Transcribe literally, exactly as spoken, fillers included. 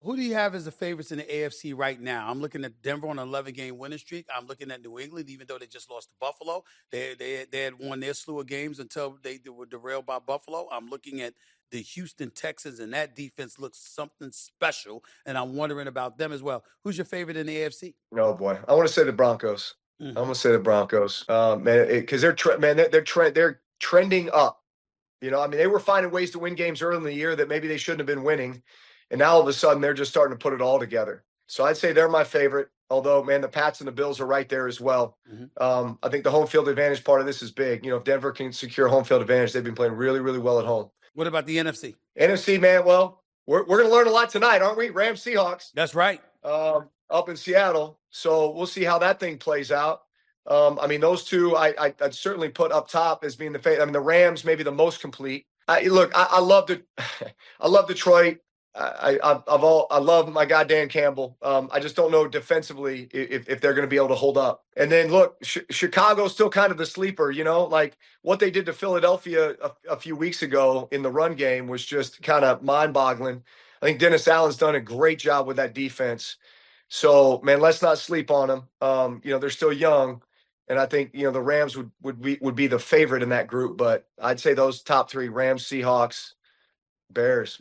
Who do you have as the favorites in the A F C right now? I'm looking at Denver on an eleven game winning streak. I'm looking at New England, even though they just lost to Buffalo. They they they had won their slew of games until they were derailed by Buffalo. I'm looking at the Houston Texans, and that defense looks something special. And I'm wondering about them as well. Who's your favorite in the A F C? Oh boy, I want to say the Broncos. I'm Mhm. gonna say the Broncos, uh, man, because they're tre- man, they're they're, tre- they're trending up. You know, I mean, they were finding ways to win games early in the year that maybe they shouldn't have been winning, and now all of a sudden they're just starting to put it all together. So I'd say they're my favorite. Although, man, the Pats and the Bills are right there as well. Mhm. Um, I think the home field advantage part of this is big. You know, if Denver can secure home field advantage, they've been playing really, really well at home. What about the N F C? N F C, man, well, we're we're gonna learn a lot tonight, aren't we? Rams, Seahawks. That's right. Um, up in Seattle. So we'll see how that thing plays out. Um, I mean, those two I, I I'd certainly put up top as being the favorite. I mean, the Rams maybe the most complete. I look, I, I love the, I love Detroit. I, I I've all I love my guy Dan Campbell. Um, I just don't know defensively if if they're going to be able to hold up. And then look, Ch- Chicago's still kind of the sleeper. You know, like what they did to Philadelphia a, a few weeks ago in the run game was just kind of mind-boggling. I think Dennis Allen's done a great job with that defense. So, man, let's not sleep on them. Um, you know, they're still young, and I think you know the Rams would would be would be the favorite in that group. But I'd say those top three: Rams, Seahawks, Bears.